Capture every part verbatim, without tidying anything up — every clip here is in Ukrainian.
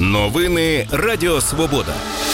Новини Радіо Свобода.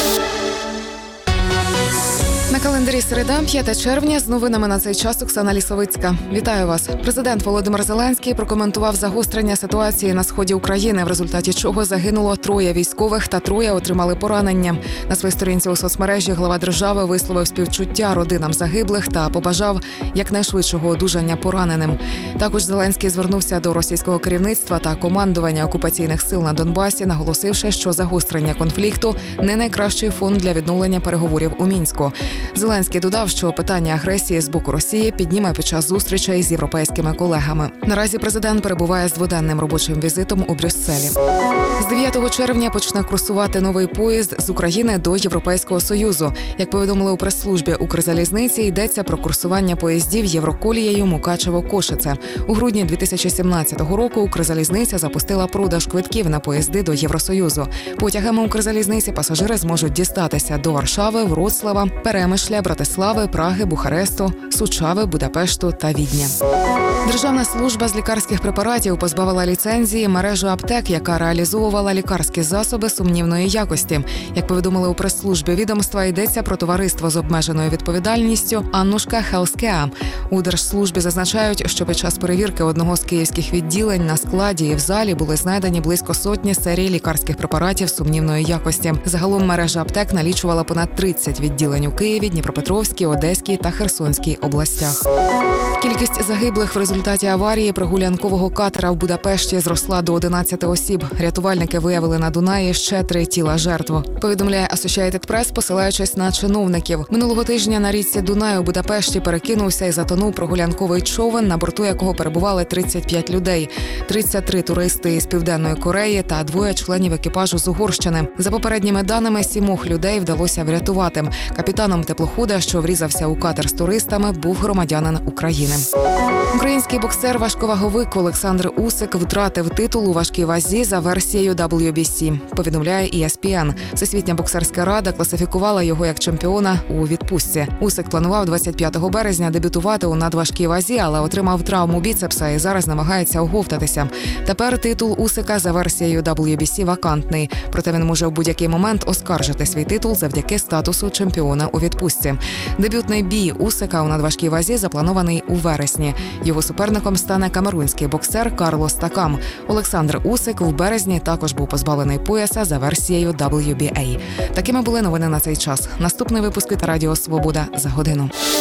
На календарі середа, п'яте червня, з новинами на цей час Оксана Лісовицька. Вітаю вас. Президент Володимир Зеленський прокоментував загострення ситуації на сході України, в результаті чого загинуло троє військових та троє отримали поранення. На своїй сторінці у соцмережі глава держави висловив співчуття родинам загиблих та побажав якнайшвидшого одужання пораненим. Також Зеленський звернувся до російського керівництва та командування окупаційних сил на Донбасі, наголосивши, що загострення конфлікту – не найкращий фон для відновлення переговорів у Мінську. Зеленський додав, що питання агресії з боку Росії підніме під час зустрічей з європейськими колегами. Наразі президент перебуває з дводенним робочим візитом у Брюсселі. З дев'ятого червня почне курсувати новий поїзд з України до Європейського Союзу. Як повідомили у прес-службі Укрзалізниці, йдеться про курсування поїздів Євроколією Мукачево-Кошице. У грудні дві тисячі сімнадцятого року Укрзалізниця запустила продаж квитків на поїзди до Євросоюзу. Потягами Укрзалізниці пасажири зможуть дістатися до Варшави, Вроцлава, Перемишля, Братислави, Праги, Бухаресту, Сучави, Будапешту та Відня. Державна служба з лікарських препаратів позбавила ліцензії мережу аптек, яка реалізовувала лікарські засоби сумнівної якості. Як повідомили у прес-службі відомства, йдеться про товариство з обмеженою відповідальністю «Аннушка Хелскеа». У держслужбі зазначають, що під час перевірки одного з київських відділень на складі і в залі були знайдені близько сотні серій лікарських препаратів сумнівної якості. Загалом мережа аптек налічувала понад тридцять відділень у Києві, Дніпропетровській, Одеській та Херсонській областях. Кількість загиблих в результаті аварії прогулянкового катера в Будапешті зросла до одинадцяти осіб. Рятувальники виявили на Дунаї ще три тіла жертв. Повідомляє Associated Press, посилаючись на чиновників. Минулого тижня на річці Дунай у Будапешті перекинувся і затонув прогулянковий човен, на борту якого перебували тридцять п'ять людей. тридцять три туристи із Південної Кореї та двоє членів екіпажу з Угорщини. За попередніми даними, сімох людей вдалося врятувати. Капітаном теплохода, що врізався у катер з туристами, був громадянин України. Український боксер важковаговик Олександр Усик втратив титул у важкій вазі за версією дабл ю бі сі, повідомляє і ес пі ен. Всесвітня боксерська рада класифікувала його як чемпіона у відпустці. Усик планував двадцять п'ятого березня дебютувати у надважкій вазі, але отримав травму біцепса і зараз намагається оговтатися. Тепер титул Усика за версією дабл ю бі сі вакантний, проте він може в будь-який момент оскаржити свій титул завдяки статусу чемпіона у відпустці. Дебютний бій Усика у надважкій вазі запланований у вересні. Його суперником стане камерунський боксер Карлос Такам. Олександр Усик в березні також був позбавлений пояса за версією дабл ю бі ей. Такими були новини на цей час. Наступний випуск від Радіо Свобода за годину.